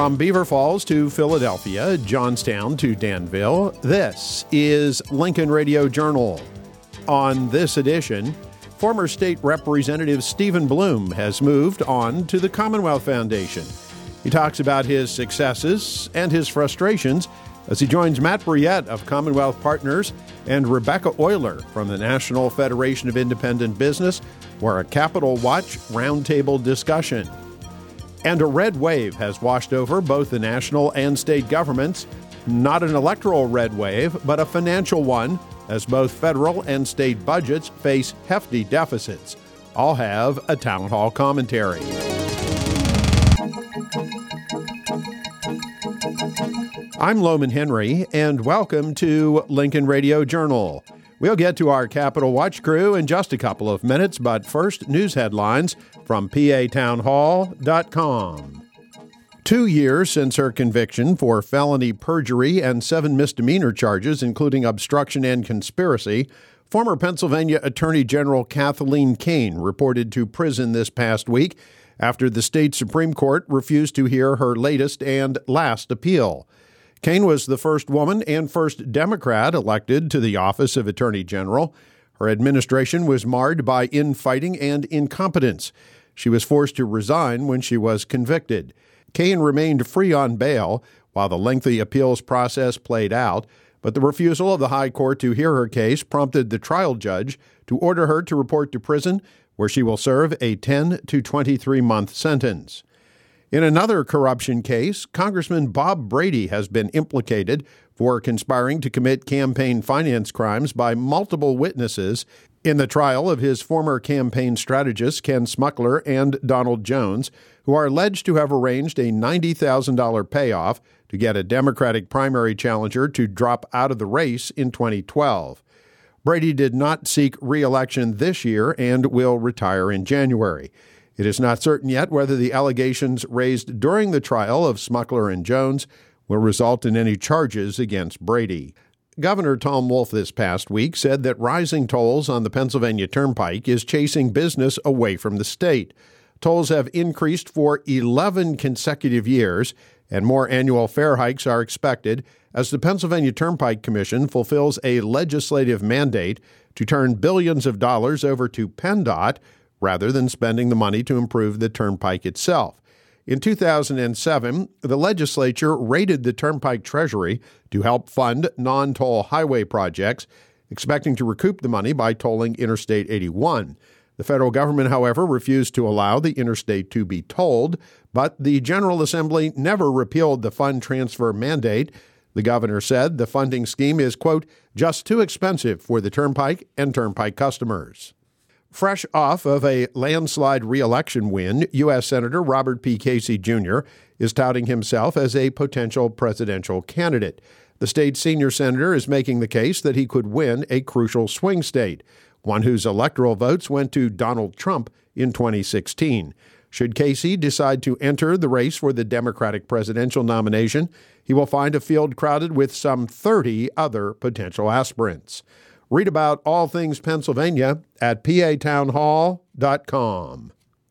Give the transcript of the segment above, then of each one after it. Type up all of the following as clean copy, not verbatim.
From Beaver Falls to Philadelphia, Johnstown to Danville, this is Lincoln Radio Journal. On this edition, former state representative Stephen Bloom has moved on to the Commonwealth Foundation. He talks about his successes and his frustrations as he joins Matt Brouillette of Commonwealth Partners and Rebecca Euler from the National Federation of Independent Business for a Capitol Watch roundtable discussion. And a red wave has washed over both the national and state governments. Not an electoral red wave, but a financial one, as both federal and state budgets face hefty deficits. I'll have a town hall commentary. I'm Loman Henry, and welcome to Lincoln Radio Journal. We'll get to our Capitol Watch crew in just a couple of minutes, but first, news headlines from PATownhall.com. 2 years since her conviction for felony perjury and 7 misdemeanor charges, including obstruction and conspiracy, former Pennsylvania Attorney General Kathleen Kane reported to prison this past week after the state Supreme Court refused to hear her latest and last appeal. Kane was the first woman and first Democrat elected to the office of Attorney General. Her administration was marred by infighting and incompetence. She was forced to resign when she was convicted. Kane remained free on bail while the lengthy appeals process played out, but the refusal of the High Court to hear her case prompted the trial judge to order her to report to prison, where she will serve a 10 to 23-month sentence. In another corruption case, Congressman Bob Brady has been implicated for conspiring to commit campaign finance crimes by multiple witnesses in the trial of his former campaign strategists Ken Smuckler and Donald Jones, who are alleged to have arranged a $90,000 payoff to get a Democratic primary challenger to drop out of the race in 2012. Brady did not seek re-election this year and will retire in January. It is not certain yet whether the allegations raised during the trial of Smuckler and Jones will result in any charges against Brady. Governor Tom Wolf this past week said that rising tolls on the Pennsylvania Turnpike is chasing business away from the state. Tolls have increased for 11 consecutive years, and more annual fare hikes are expected as the Pennsylvania Turnpike Commission fulfills a legislative mandate to turn billions of dollars over to PennDOT rather than spending the money to improve the turnpike itself. In 2007, the legislature raided the Turnpike Treasury to help fund non-toll highway projects, expecting to recoup the money by tolling Interstate 81. The federal government, however, refused to allow the interstate to be tolled, but the General Assembly never repealed the fund transfer mandate. The governor said the funding scheme is, quote, just too expensive for the turnpike and turnpike customers. Fresh off of a landslide re-election win, U.S. Senator Robert P. Casey Jr. is touting himself as a potential presidential candidate. The state's senior senator is making the case that he could win a crucial swing state, one whose electoral votes went to Donald Trump in 2016. Should Casey decide to enter the race for the Democratic presidential nomination, he will find a field crowded with some 30 other potential aspirants. Read about all things Pennsylvania at PATownhall.com.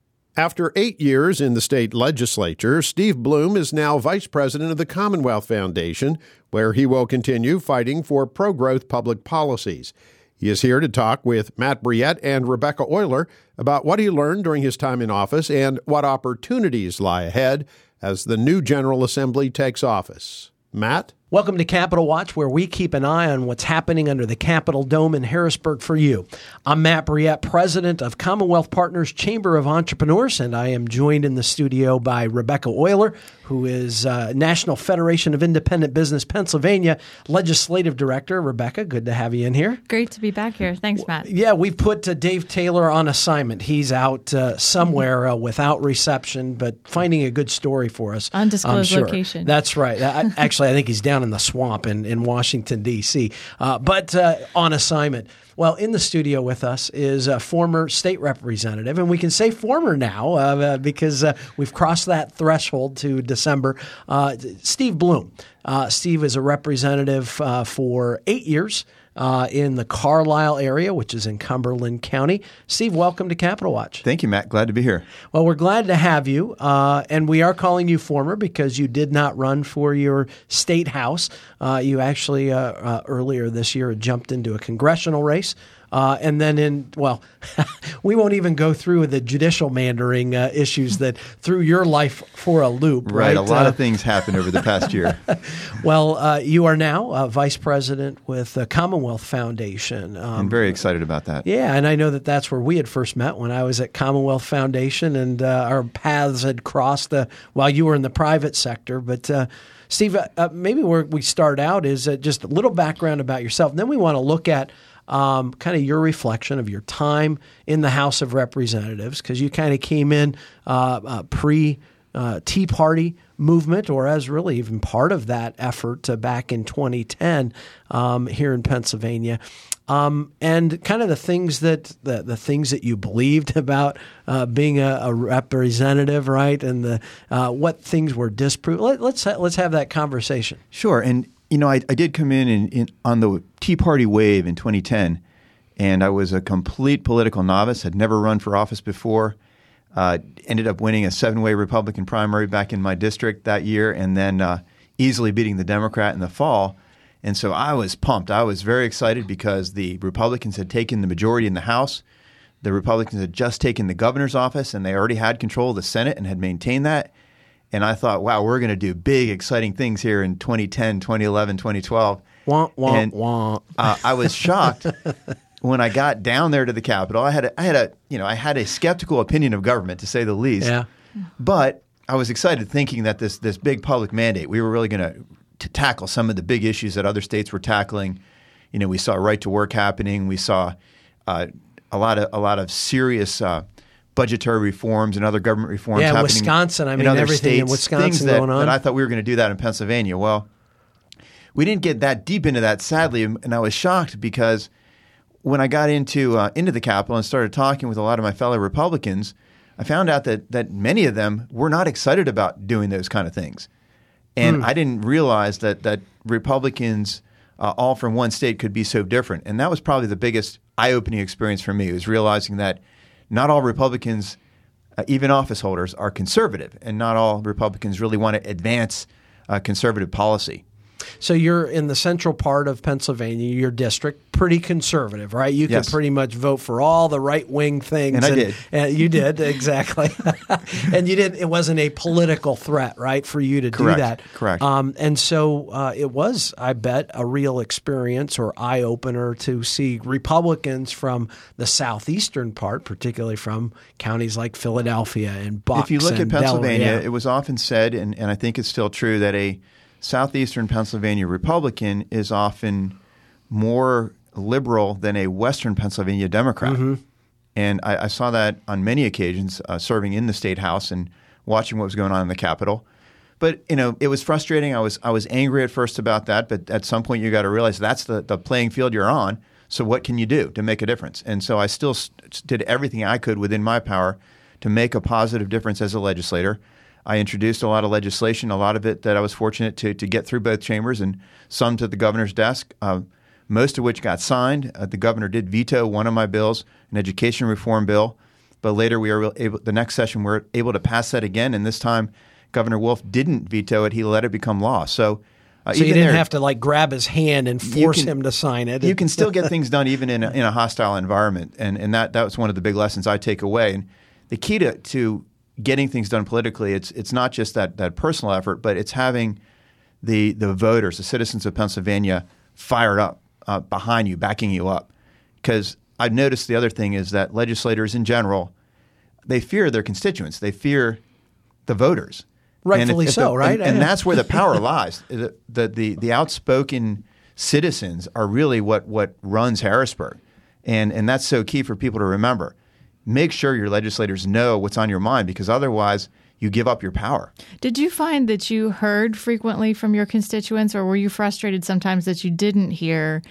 After 8 years in the state legislature, Steve Bloom is now vice president of the Commonwealth Foundation, where he will continue fighting for pro-growth public policies. He is here to talk with Matt Brouillette and Rebecca Euler about what he learned during his time in office and what opportunities lie ahead as the new General Assembly takes office. Matt? Welcome to Capitol Watch, where we keep an eye on what's happening under the Capitol Dome in Harrisburg for you. I'm Matt Brouillette, president of Commonwealth Partners Chamber of Entrepreneurs, and I am joined in the studio by Rebecca Euler, who is National Federation of Independent Business Pennsylvania Legislative Director. Rebecca, good to have you in here. Great to be back here. Thanks, Matt. Yeah, we've put Dave Taylor on assignment. He's out somewhere without reception, but finding a good story for us. Undisclosed location. That's right. Actually, I think he's down in the swamp in Washington, D.C., but on assignment. Well, in the studio with us is a former state representative, and we can say former now because we've crossed that threshold to December, Steve Bloom. Steve is a representative for 8 years in the Carlisle area, which is in Cumberland County. Steve, welcome to Capitol Watch. Thank you, Matt. Glad to be here. Well, we're glad to have you, and we are calling you former because you did not run for your state house. You actually, earlier this year, jumped into a congressional race. And then we won't even go through the judicial mandering issues that threw your life for a loop, right? A lot of things happened over the past year. Well, you are now vice president with the Commonwealth Foundation. I'm very excited about that. Yeah, and I know that that's where we had first met when I was at Commonwealth Foundation, and our paths had crossed while you were in the private sector. But Steve, maybe where we start out is just a little background about yourself, and then we want to look at kind of your reflection of your time in the House of Representatives, because you kind of came in pre-Tea Party movement, or as really even part of that effort back in 2010 here in Pennsylvania, and kind of the things that you believed about being a representative, right? And what things were disproved. Let's have that conversation. Sure, and I did come in on the Tea Party wave in 2010, and I was a complete political novice, had never run for office before, ended up winning a 7-way Republican primary back in my district that year, and then easily beating the Democrat in the fall. And so I was pumped. I was very excited because the Republicans had taken the majority in the House. The Republicans had just taken the governor's office, and they already had control of the Senate and had maintained that. And I thought, wow, we're going to do big, exciting things here in 2010, 2011, 2012. I was shocked when I got down there to the Capitol. I had a skeptical opinion of government, to say the least. Yeah. But I was excited, thinking that this big public mandate, we were really going to tackle some of the big issues that other states were tackling. We saw right to work happening. We saw a lot of serious budgetary reforms and other government reforms happening. Wisconsin. In other everything states, in Wisconsin things going on. that I thought we were going to do that in Pennsylvania. Well, we didn't get that deep into that, sadly, and I was shocked because when I got into the Capitol and started talking with a lot of my fellow Republicans, I found out that many of them were not excited about doing those kind of things. And I didn't realize that Republicans all from one state could be so different. And that was probably the biggest eye-opening experience for me, was realizing that not all Republicans, even office holders, are conservative, and not all Republicans really want to advance conservative policy. So you're in the central part of Pennsylvania, your district, pretty conservative, right? You Yes. could pretty much vote for all the right-wing things. And I did. And you did, exactly. And you didn't. It wasn't a political threat, right, for you to Correct. do that. Correct. And so it was, I bet, a real experience or eye-opener to see Republicans from the southeastern part, particularly from counties like Philadelphia and Bucks. If you look at and Pennsylvania, Delaware, it was often said, and I think it's still true, that a southeastern Pennsylvania Republican is often more liberal than a western Pennsylvania Democrat. Mm-hmm. And I saw that on many occasions serving in the State House and watching what was going on in the Capitol. But, it was frustrating. I was angry at first about that, but at some point you got to realize that's the playing field you're on. So what can you do to make a difference? And so I still did everything I could within my power to make a positive difference as a legislator. I introduced a lot of legislation, a lot of it that I was fortunate to get through both chambers, and some to the governor's desk, most of which got signed. The governor did veto one of my bills, an education reform bill, but later the next session we were able to pass that again, and this time Governor Wolf didn't veto it. He let it become law. So you didn't have to grab his hand and force him to sign it. You can still get things done even in a hostile environment, and that was one of the big lessons I take away. And the key to getting things done politically, it's not just that personal effort, but it's having the voters, the citizens of Pennsylvania, fired up behind you, backing you up. Because I've noticed the other thing is that legislators in general, they fear their constituents. They fear the voters. Rightfully so, right? And that's where the power lies. The outspoken citizens are really what runs Harrisburg. And that's so key for people to remember. Make sure your legislators know what's on your mind, because otherwise you give up your power. Did you find that you heard frequently from your constituents, or were you frustrated sometimes that you didn't hear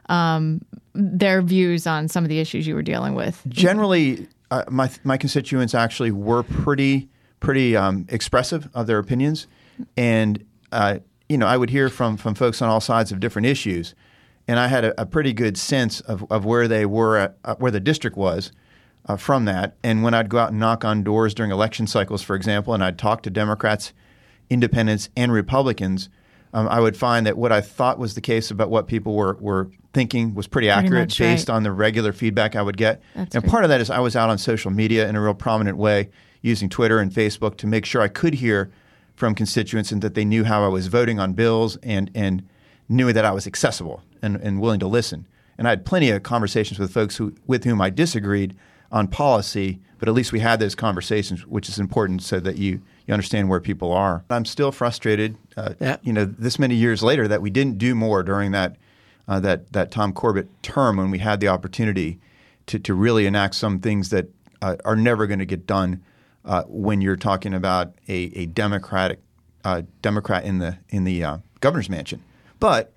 their views on some of the issues you were dealing with? Generally, my constituents actually were pretty expressive of their opinions, and I would hear from folks on all sides of different issues, and I had a pretty good sense of where they were, where the district was from that. And when I'd go out and knock on doors during election cycles, for example, and I'd talk to Democrats, independents, and Republicans, I would find that what I thought was the case about what people were thinking was pretty accurate based on the regular feedback I would get. And part of that is I was out on social media in a real prominent way, using Twitter and Facebook to make sure I could hear from constituents and that they knew how I was voting on bills and knew that I was accessible and willing to listen. And I had plenty of conversations with folks with whom I disagreed on policy, but at least we had those conversations, which is important so that you understand where people are. I'm still frustrated, this many years later, that we didn't do more during that Tom Corbett term when we had the opportunity to really enact some things that are never going to get done when you're talking about a Democrat in the governor's mansion. But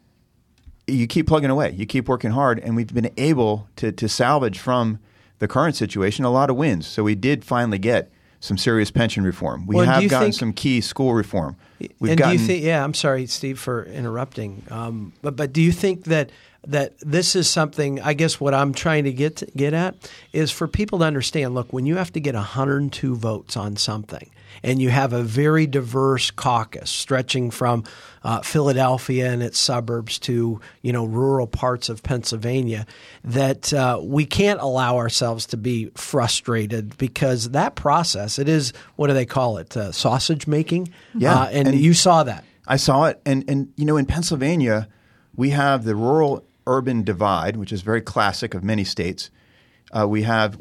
you keep plugging away, you keep working hard, and we've been able to salvage from the current situation a lot of wins. So we did finally get some serious pension reform. We have gotten some key school reform. I'm sorry, Steve, for interrupting. But do you think that this is something, I guess what I'm trying to get at is for people to understand, look, when you have to get 102 votes on something and you have a very diverse caucus stretching from Philadelphia and its suburbs to, rural parts of Pennsylvania, that we can't allow ourselves to be frustrated because that process, it is, what do they call it, sausage making? Yeah. And you saw that. I saw it. And in Pennsylvania, we have the rural-urban divide, which is very classic of many states. We have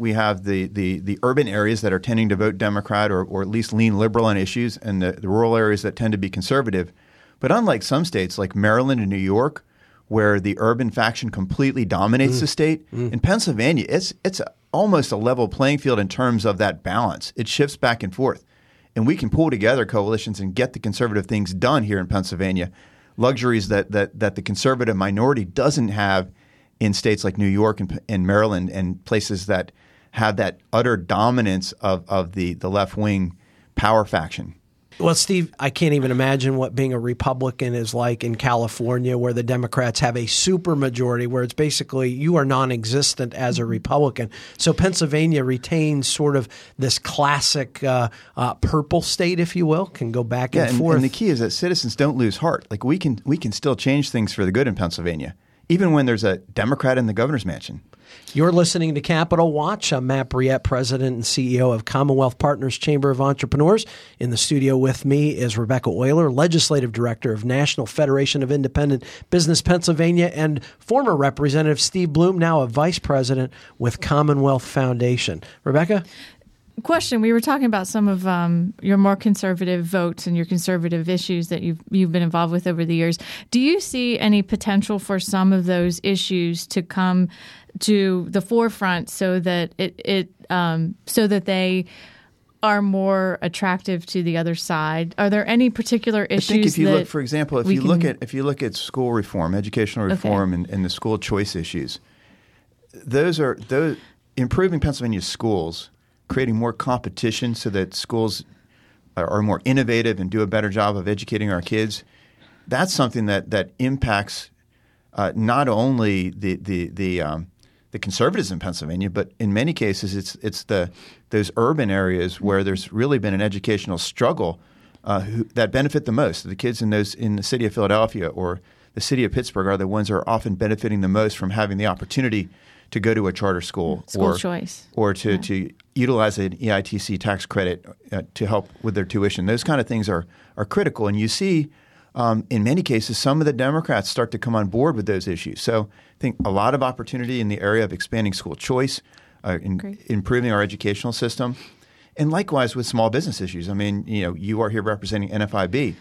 the urban areas that are tending to vote Democrat or at least lean liberal on issues, and the rural areas that tend to be conservative. But unlike some states like Maryland and New York, where the urban faction completely dominates the state, in Pennsylvania, it's almost a level playing field in terms of that balance. It shifts back and forth. And we can pull together coalitions and get the conservative things done here in Pennsylvania, luxuries that the conservative minority doesn't have in states like New York and Maryland and places that have that utter dominance of the left-wing power faction. Well, Steve, I can't even imagine what being a Republican is like in California, where the Democrats have a supermajority, where it's basically you are non-existent as a Republican. So Pennsylvania retains sort of this classic purple state, if you will, can go back and forth. And the key is that citizens don't lose heart. Like we can still change things for the good in Pennsylvania, even when there's a Democrat in the governor's mansion. You're listening to Capital Watch. I'm Matt Briette, President and CEO of Commonwealth Partners Chamber of Entrepreneurs. In the studio with me is Rebecca Euler, Legislative Director of National Federation of Independent Business Pennsylvania, and former Representative Steve Bloom, now a Vice President with Commonwealth Foundation. Rebecca? Question. We were talking about some of your more conservative votes and your conservative issues that you've been involved with over the years. Do you see any potential for some of those issues to come to the forefront so that so that they are more attractive to the other side? Are there any particular issues? I think if you look, for example, if you look at school reform, educational reform, and the school choice issues, those improving Pennsylvania's schools, creating more competition so that schools are more innovative and do a better job of educating our kids. That's something that impacts not only the conservatives in Pennsylvania, but in many cases it's those urban areas where there's really been an educational struggle that benefit the most. The kids in the city of Philadelphia or the city of Pittsburgh are the ones who are often benefiting the most from having the opportunity to go to a charter school choice, or to utilize an EITC tax credit to help with their tuition. Those kind of things are critical, and you see in many cases some of the Democrats start to come on board with those issues. So I think a lot of opportunity in the area of expanding school choice, improving our educational system, and likewise with small business issues. I mean, you are here representing NFIB.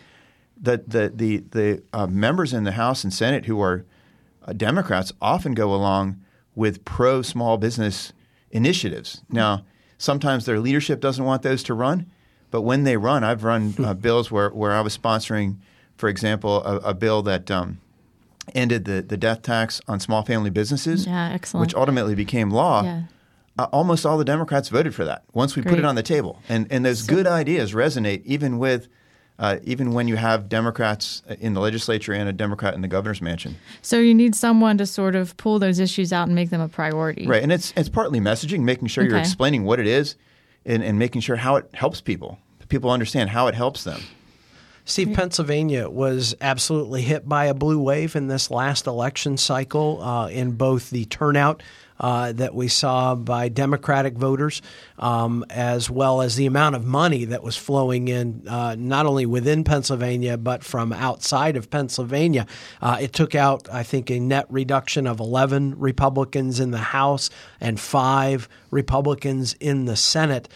The members in the House and Senate who are Democrats often go along with pro-small business initiatives. Now, sometimes their leadership doesn't want those to run, but when they run, I've run bills where I was sponsoring, for example, a bill that ended the death tax on small family businesses, which ultimately became law. Yeah. Almost all the Democrats voted for that once we put it on the table. And those good ideas resonate even with even when you have Democrats in the legislature and a Democrat in the governor's mansion. So you need someone to sort of pull those issues out and make them a priority. Right, and it's partly messaging, making sure you're explaining what it is and making sure how it helps people. People understand how it helps them. Steve, Pennsylvania was absolutely hit by a blue wave in this last election cycle in both the turnout that we saw by Democratic voters, as well as the amount of money that was flowing in, not only within Pennsylvania, but from outside of Pennsylvania. It took out, I think, a net reduction of 11 Republicans in the House and 5 Republicans in the Senate.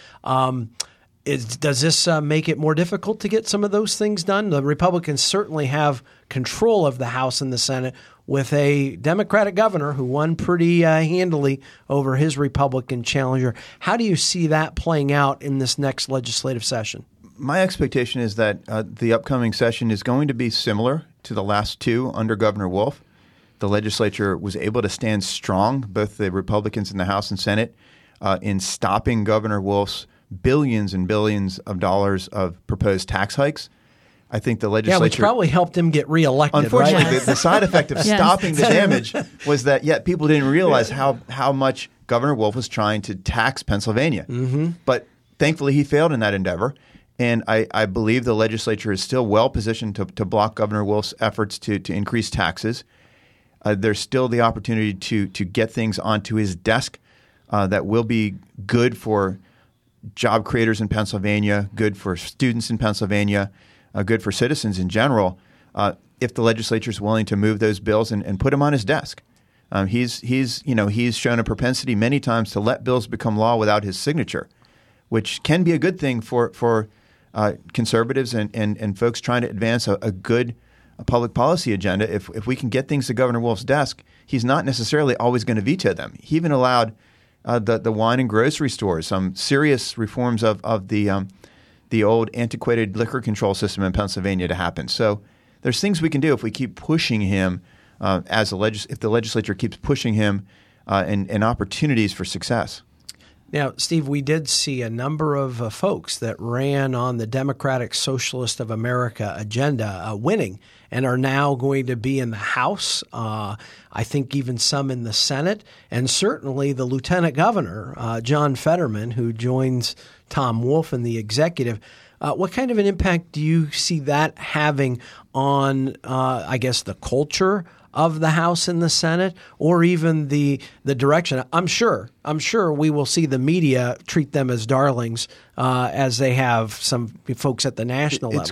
Does this make it more difficult to get some of those things done? The Republicans certainly have control of the House and the Senate with a Democratic governor who won pretty handily over his Republican challenger. How do you see that playing out in this next legislative session? My expectation is that the upcoming session is going to be similar to the last two under Governor Wolf. The legislature was able to stand strong, both the Republicans in the House and Senate, in stopping Governor Wolf's billions and billions of dollars of proposed tax hikes. I think the legislature— which probably helped him get reelected. Unfortunately, right? the side effect of stopping the damage was that people didn't realize how much Governor Wolf was trying to tax Pennsylvania. Mm-hmm. But thankfully, he failed in that endeavor. And I believe the legislature is still well positioned to block Governor Wolf's efforts to increase taxes. There's still the opportunity to get things onto his desk that will be good for job creators in Pennsylvania, good for students in Pennsylvania, good for citizens in general, if the legislature is willing to move those bills and put them on his desk. He's shown a propensity many times to let bills become law without his signature, which can be a good thing for conservatives and folks trying to advance a good public policy agenda. If we can get things to Governor Wolf's desk, he's not necessarily always going to veto them. He even allowed the wine and grocery stores, some serious reforms of the old antiquated liquor control system in Pennsylvania to happen. So there's things we can do if we keep pushing him if the legislature keeps pushing him and opportunities for success. Now, Steve, we did see a number of folks that ran on the Democratic Socialist of America agenda winning and are now going to be in the House, I think even some in the Senate, and certainly the Lieutenant Governor, John Fetterman, who joins Tom Wolf in the executive. What kind of an impact do you see that having on, the culture of the House and the Senate, or even the direction? I'm sure we will see the media treat them as darlings, as they have some folks at the national level.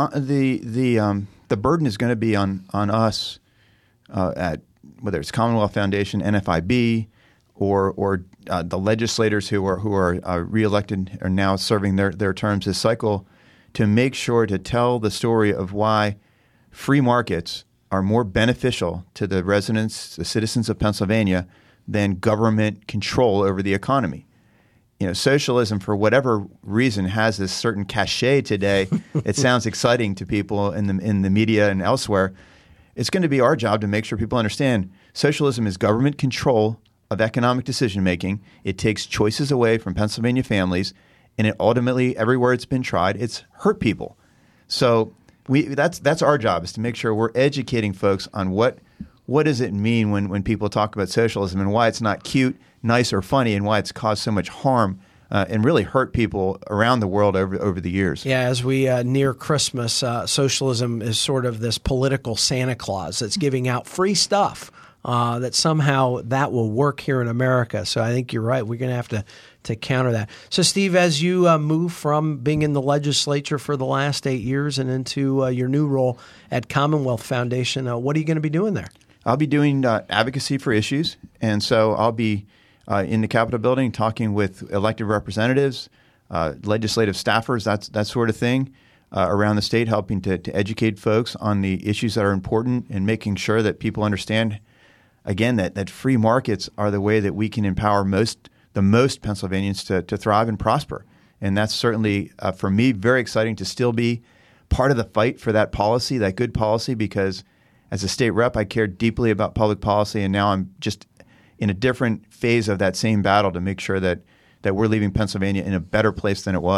The burden is going to be on us at whether it's Commonwealth Foundation, NFIB, or the legislators who are reelected are now serving their terms this cycle, to make sure to tell the story of why free markets are more beneficial to the residents, the citizens of Pennsylvania, than government control over the economy. Socialism, for whatever reason, has this certain cachet today. It sounds exciting to people in the media and elsewhere. It's going to be our job to make sure people understand socialism is government control of economic decision-making. It takes choices away from Pennsylvania families, and it ultimately, everywhere it's been tried, it's hurt people. So that's our job, is to make sure we're educating folks on what does it mean when people talk about socialism and why it's not cute, nice, or funny, and why it's caused so much harm and really hurt people around the world over the years. Yeah, as we near Christmas, socialism is sort of this political Santa Claus that's giving out free stuff. That somehow that will work here in America. So I think you're right. We're going to have to counter that. So, Steve, as you move from being in the legislature for the last 8 years and into your new role at Commonwealth Foundation, what are you going to be doing there? I'll be doing advocacy for issues. And so I'll be in the Capitol building talking with elected representatives, legislative staffers, that sort of thing, around the state, helping to educate folks on the issues that are important and making sure that people understand, again, that free markets are the way that we can empower the most Pennsylvanians to thrive and prosper. And that's certainly, for me, very exciting to still be part of the fight for that policy, that good policy, because as a state rep, I care deeply about public policy, and now I'm just in a different phase of that same battle to make sure that we're leaving Pennsylvania in a better place than it was.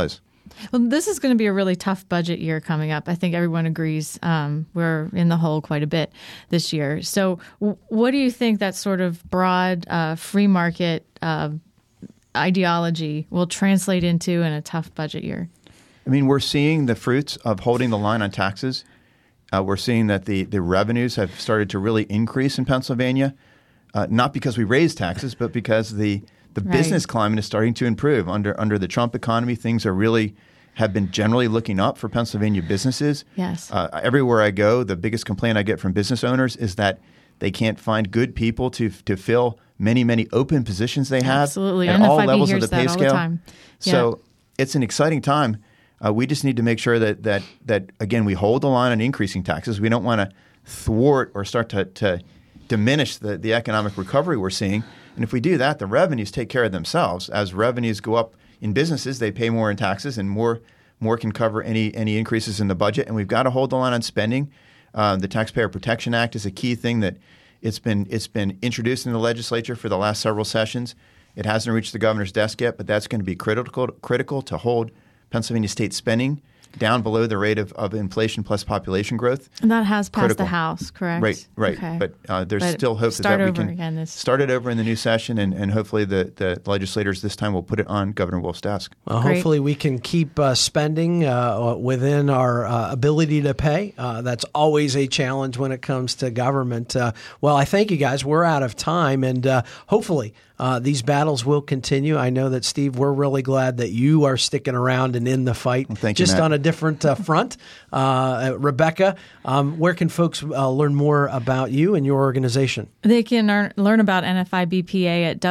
Well, this is going to be a really tough budget year coming up. I think everyone agrees we're in the hole quite a bit this year. So what do you think that sort of broad free market ideology will translate into in a tough budget year? I mean, we're seeing the fruits of holding the line on taxes. We're seeing that the revenues have started to really increase in Pennsylvania, not because we raised taxes, but because the business climate is starting to improve. Under the Trump economy, things have been generally looking up for Pennsylvania businesses. Yes. Everywhere I go, the biggest complaint I get from business owners is that they can't find good people to fill many open positions they have. Absolutely. At all levels of the pay all scale. the time. Yeah. So it's an exciting time. We just need to make sure that again, we hold the line on increasing taxes. We don't want to thwart or start to diminish the economic recovery we're seeing. And if we do that, the revenues take care of themselves. As revenues go up in businesses, they pay more in taxes, and more can cover any increases in the budget. And we've got to hold the line on spending. The Taxpayer Protection Act is a key thing that it's been introduced in the legislature for the last several sessions. It hasn't reached the governor's desk yet, but that's going to be critical to hold Pennsylvania state spending down below the rate of inflation plus population growth. And that has passed the House, correct? Right. Okay. But there's still hope that we can start it over in the new session, and hopefully the legislators this time will put it on Governor Wolf's desk. Well, hopefully we can keep spending within our ability to pay. That's always a challenge when it comes to government. Well, I thank you guys. We're out of time, and hopefully these battles will continue. I know that, Steve, we're really glad that you are sticking around and in the fight. Well, thank you, just Matt. on a different front. Rebecca, where can folks learn more about you and your organization? They can learn about NFI BPA at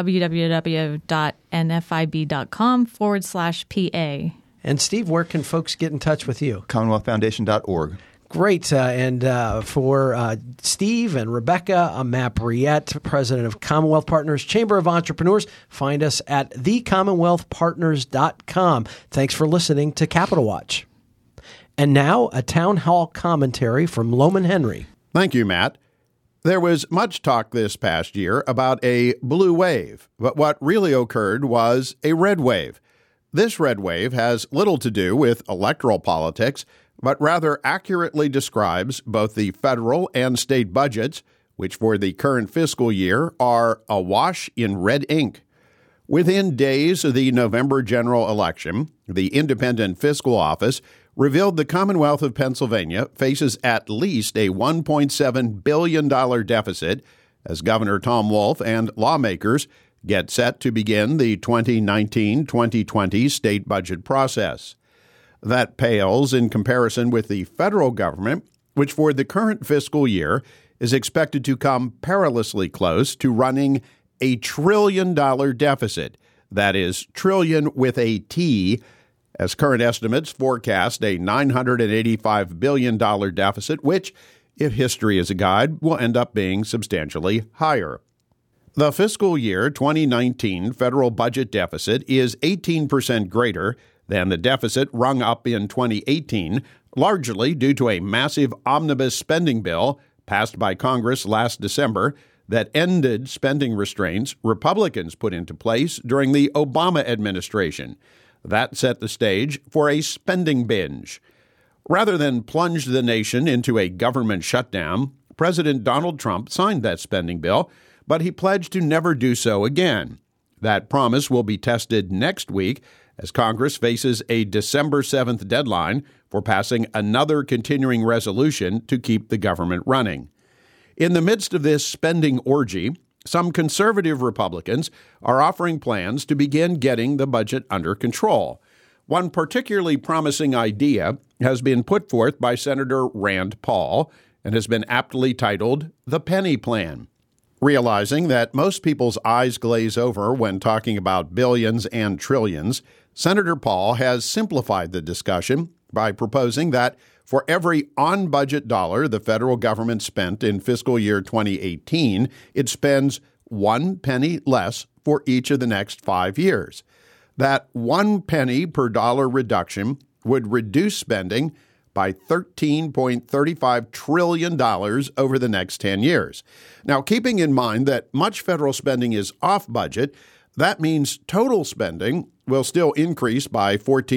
www.nfib.com/PA. And Steve, where can folks get in touch with you? CommonwealthFoundation.org. Great. And for Steve and Rebecca, I'm Matt Briette, president of Commonwealth Partners Chamber of Entrepreneurs. Find us at thecommonwealthpartners.com. Thanks for listening to Capital Watch. And now a town hall commentary from Loman Henry. Thank you, Matt. There was much talk this past year about a blue wave, but what really occurred was a red wave. This red wave has little to do with electoral politics, but rather accurately describes both the federal and state budgets, which for the current fiscal year are awash in red ink. Within days of the November general election, the Independent Fiscal Office revealed the Commonwealth of Pennsylvania faces at least a $1.7 billion deficit as Governor Tom Wolf and lawmakers get set to begin the 2019-2020 state budget process. That pales in comparison with the federal government, which for the current fiscal year is expected to come perilously close to running a $1 trillion deficit. That is, trillion with a T, as current estimates forecast a $985 billion deficit, which, if history is a guide, will end up being substantially higher. The fiscal year 2019 federal budget deficit is 18% greater than the deficit rung up in 2018, largely due to a massive omnibus spending bill passed by Congress last December that ended spending restraints Republicans put into place during the Obama administration. That set the stage for a spending binge. Rather than plunge the nation into a government shutdown, President Donald Trump signed that spending bill, but he pledged to never do so again. That promise will be tested next week as Congress faces a December 7th deadline for passing another continuing resolution to keep the government running. In the midst of this spending orgy, some conservative Republicans are offering plans to begin getting the budget under control. One particularly promising idea has been put forth by Senator Rand Paul and has been aptly titled the Penny Plan. Realizing that most people's eyes glaze over when talking about billions and trillions, Senator Paul has simplified the discussion by proposing that for every on-budget dollar the federal government spent in fiscal year 2018, it spends 1 penny less for each of the next 5 years. That 1 penny per dollar reduction would reduce spending by $13.35 trillion over the next 10 years. Now, keeping in mind that much federal spending is off budget, That means total spending will still increase by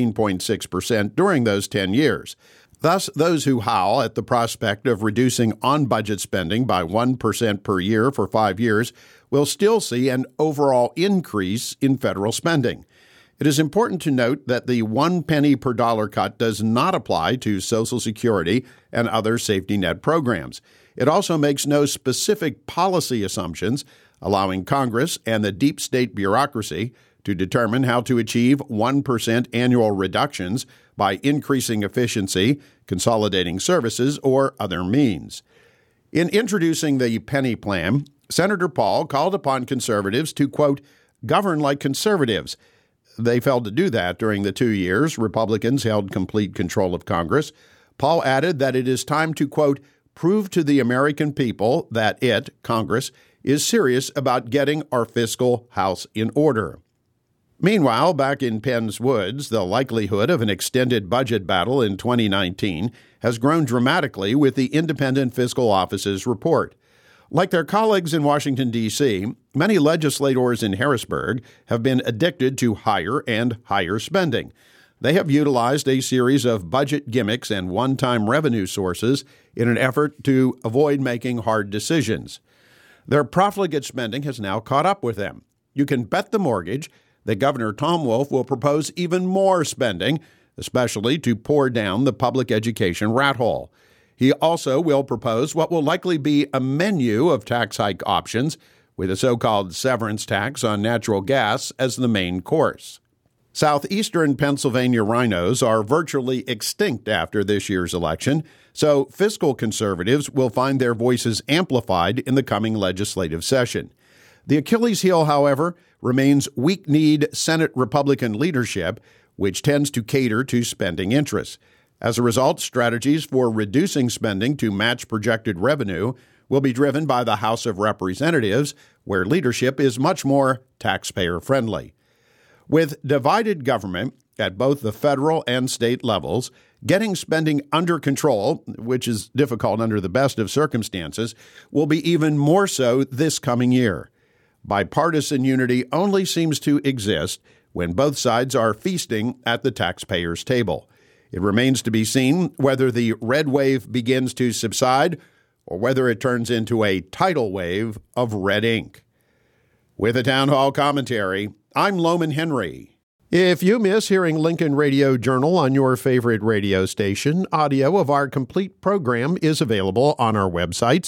14.6% during those 10 years. Thus, those who howl at the prospect of reducing on-budget spending by 1% per year for 5 years will still see an overall increase in federal spending. It is important to note that the 1 penny per dollar cut does not apply to Social Security and other safety net programs. It also makes no specific policy assumptions, allowing Congress and the deep state bureaucracy to determine how to achieve 1% annual reductions by increasing efficiency, consolidating services, or other means. In introducing the penny plan, Senator Paul called upon conservatives to, quote, govern like conservatives. They failed to do that during the 2 years Republicans held complete control of Congress. Paul added that it is time to, quote, prove to the American people that it, Congress, is serious about getting our fiscal house in order. Meanwhile, back in Penn's Woods, the likelihood of an extended budget battle in 2019 has grown dramatically with the Independent Fiscal Office's report. Like their colleagues in Washington, D.C., many legislators in Harrisburg have been addicted to higher and higher spending. They have utilized a series of budget gimmicks and one-time revenue sources in an effort to avoid making hard decisions. Their profligate spending has now caught up with them. You can bet the mortgage that Governor Tom Wolf will propose even more spending, especially to pour down the public education rat hole. He also will propose what will likely be a menu of tax hike options, with a so-called severance tax on natural gas as the main course. Southeastern Pennsylvania rhinos are virtually extinct after this year's election, so fiscal conservatives will find their voices amplified in the coming legislative session. The Achilles heel, however, remains weak-kneed Senate Republican leadership, which tends to cater to spending interests. As a result, strategies for reducing spending to match projected revenue will be driven by the House of Representatives, where leadership is much more taxpayer-friendly. With divided government at both the federal and state levels, getting spending under control, which is difficult under the best of circumstances, will be even more so this coming year. Bipartisan unity only seems to exist when both sides are feasting at the taxpayers' table. It remains to be seen whether the red wave begins to subside or whether it turns into a tidal wave of red ink. With a town hall commentary, I'm Loman Henry. If you miss hearing Lincoln Radio Journal on your favorite radio station, audio of our complete program is available on our websites,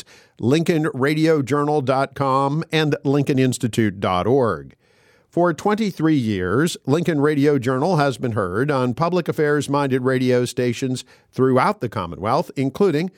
lincolnradiojournal.com and lincolninstitute.org. For 23 years, Lincoln Radio Journal has been heard on public affairs-minded radio stations throughout the Commonwealth, including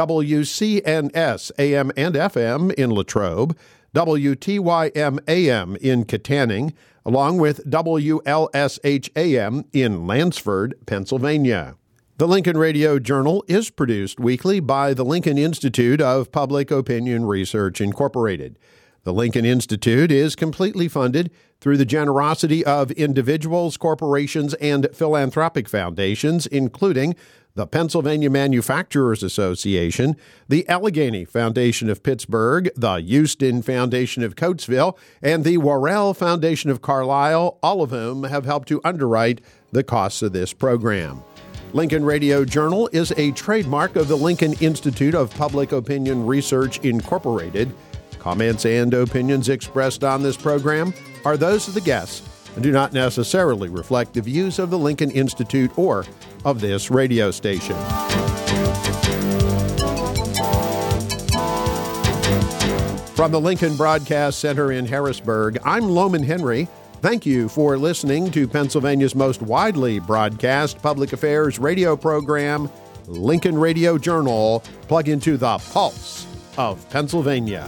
WCNS AM and FM in Latrobe, WTYM AM in Kittanning, along with WLSH AM in Lansford, Pennsylvania. The Lincoln Radio Journal is produced weekly by the Lincoln Institute of Public Opinion Research, Incorporated. The Lincoln Institute is completely funded through the generosity of individuals, corporations, and philanthropic foundations, including the Pennsylvania Manufacturers Association, the Allegheny Foundation of Pittsburgh, the Houston Foundation of Coatesville, and the Worrell Foundation of Carlisle, all of whom have helped to underwrite the costs of this program. Lincoln Radio Journal is a trademark of the Lincoln Institute of Public Opinion Research, Incorporated. Comments and opinions expressed on this program are those of the guests and do not necessarily reflect the views of the Lincoln Institute or of this radio station. From the Lincoln Broadcast Center in Harrisburg, I'm Loman Henry. Thank you for listening to Pennsylvania's most widely broadcast public affairs radio program, Lincoln Radio Journal. Plug into the pulse of Pennsylvania.